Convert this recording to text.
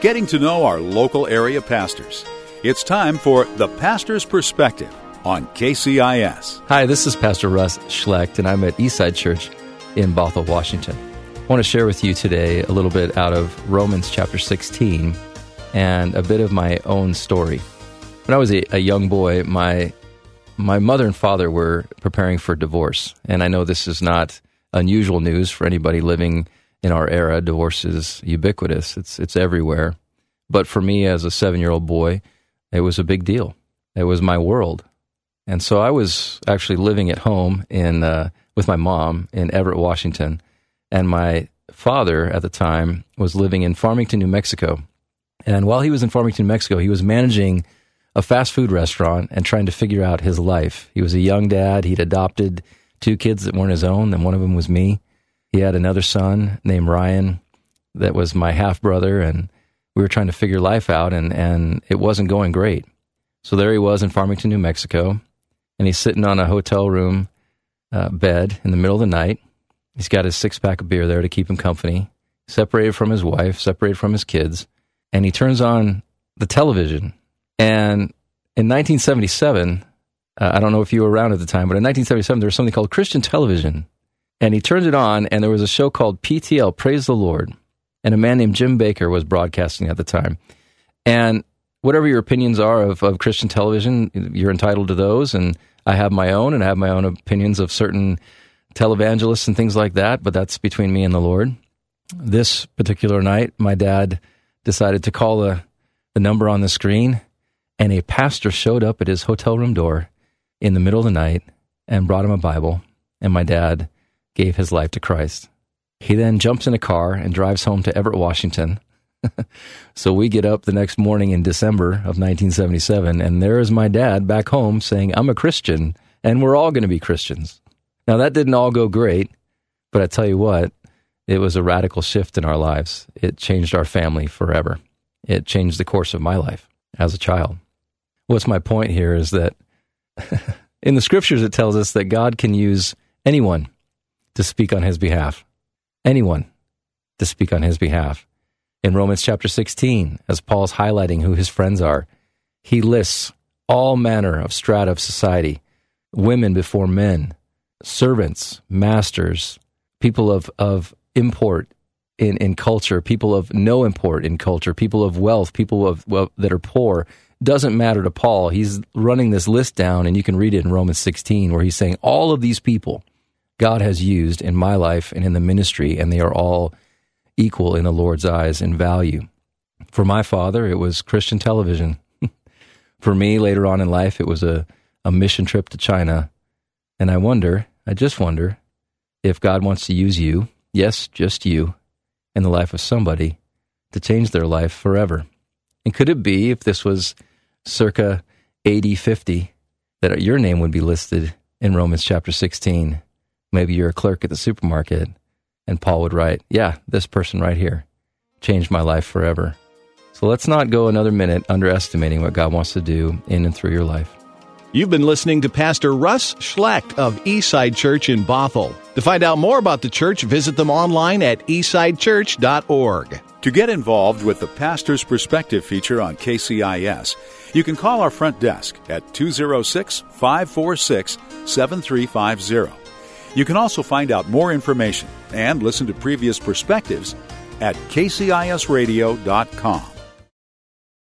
getting to know our local area pastors. It's time for The Pastor's Perspective on KCIS. Hi, this is Pastor Russ Schlecht, and I'm at Eastside Church in Bothell, Washington. I want to share with you today a little bit out of Romans chapter 16 and a bit of my own story. When I was a young boy, my mother and father were preparing for divorce, and I know this is not unusual news for anybody living in our era. Divorce is ubiquitous. It's everywhere. But for me as a 7-year-old boy, it was a big deal. It was my world. And so I was actually living at home with my mom in Everett, Washington, and my father at the time was living in Farmington, New Mexico. And while he was in Farmington, New Mexico, he was managing a fast food restaurant and trying to figure out his life. He was a young dad. He'd adopted 2 kids that weren't his own, and one of them was me. He had another son named Ryan that was my half-brother, and we were trying to figure life out, and it wasn't going great. So there he was in Farmington, New Mexico, and he's sitting on a hotel room bed in the middle of the night. He's got his 6-pack of beer there to keep him company, separated from his wife, separated from his kids, and he turns on the television. And in 1977, I don't know if you were around at the time, but in 1977, there was something called Christian television. And he turned it on, and there was a show called PTL, Praise the Lord. And a man named Jim Bakker was broadcasting at the time. And whatever your opinions are of Christian television, you're entitled to those. And I have my own, and I have my own opinions of certain televangelists and things like that, but that's between me and the Lord. This particular night, my dad decided to call the number on the screen, and a pastor showed up at his hotel room door in the middle of the night and brought him a Bible, and my dad gave his life to Christ. He then jumps in a car and drives home to Everett, Washington. So we get up the next morning in December of 1977, and there is my dad back home saying, I'm a Christian, and we're all going to be Christians. Now, that didn't all go great, but I tell you what, it was a radical shift in our lives. It changed our family forever. It changed the course of my life as a child. What's my point here is that in the Scriptures, it tells us that God can use anyone to speak on His behalf. Anyone to speak on His behalf. In Romans chapter 16, as Paul's highlighting who his friends are, he lists all manner of strata of society, women before men, servants, masters, people of import in culture, people of no import in culture, people of wealth, people that are poor. Doesn't matter to Paul. He's running this list down, and you can read it in Romans 16, where he's saying all of these people God has used in my life and in the ministry, and they are all equal in the Lord's eyes in value. For my father, it was Christian television. For me, later on in life, it was a mission trip to China. And I just wonder, if God wants to use you, yes, just you, in the life of somebody, to change their life forever. And could it be, if this was circa AD 50, that your name would be listed in Romans chapter 16? Maybe you're a clerk at the supermarket, and Paul would write, yeah, this person right here changed my life forever. So let's not go another minute underestimating what God wants to do in and through your life. You've been listening to Pastor Russ Schlecht of Eastside Church in Bothell. To find out more about the church, visit them online at eastsidechurch.org. To get involved with the Pastor's Perspective feature on KCIS, you can call our front desk at 206-546-7350. You can also find out more information and listen to previous perspectives at kcisradio.com.